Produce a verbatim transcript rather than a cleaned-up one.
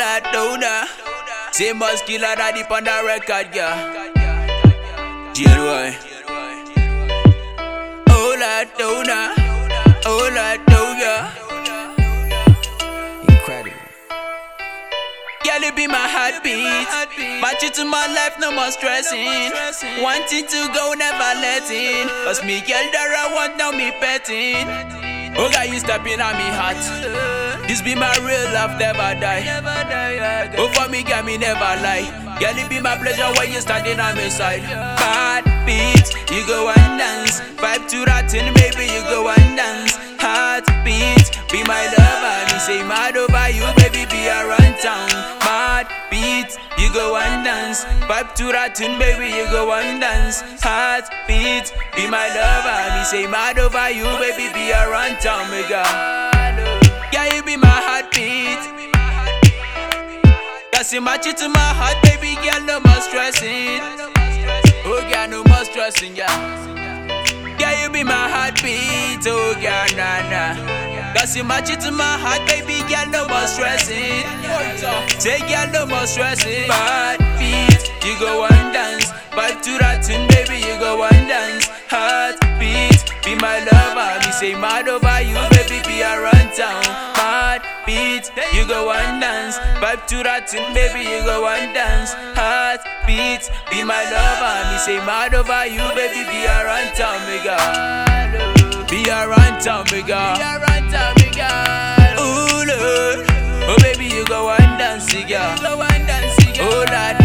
la dona. Say muscular daddy on the record, yeah. G N Y. Oh la dona. Oh la dona. Incredible. Girl, you be my heartbeat. Match you to my life, no more stressing. Wanting to go, never letting. Cause me, girl, that I want, now me petting. Oh, God, you stepping on me heart. This be my real love, never die. Oh, for me, girl, me never lie. Girl, it be my pleasure when you standing on my side. Bad beats, you go and dance. Vibe to that thing, baby, you go and dance. Heartbeat, be my lover. Me say mad over you, baby, be around town. Mad beat, you go and dance. Vibe to that tune, baby, you go and dance. Heartbeat, be my lover. Me say mad over you, baby, be around town, me girl. Yeah, you be my heartbeat. Cause you match it to my heart, baby, girl, no more stressing. Oh, girl, no more stressing, yeah. Yeah, you be my heartbeat, oh girl, nah, nah. Cause you match it to my heart, baby, girl, no more stressing. Say, girl, no more stressing. Heartbeat, you go and dance. Vibe to that tune, baby, you go and dance. Heartbeat, be my lover. Me say mad over you, baby, be around town. Heartbeat, you go and dance. Vibe to that tune, baby, you go and dance. Heartbeat, be my lover. Me say mad over you, baby, be around town, me girl. Be around town, me girl. Be around town, me girl. Ooh, Lord. Oh, baby, you go and dance, girl. Go and dance, girl. Oh, Lord.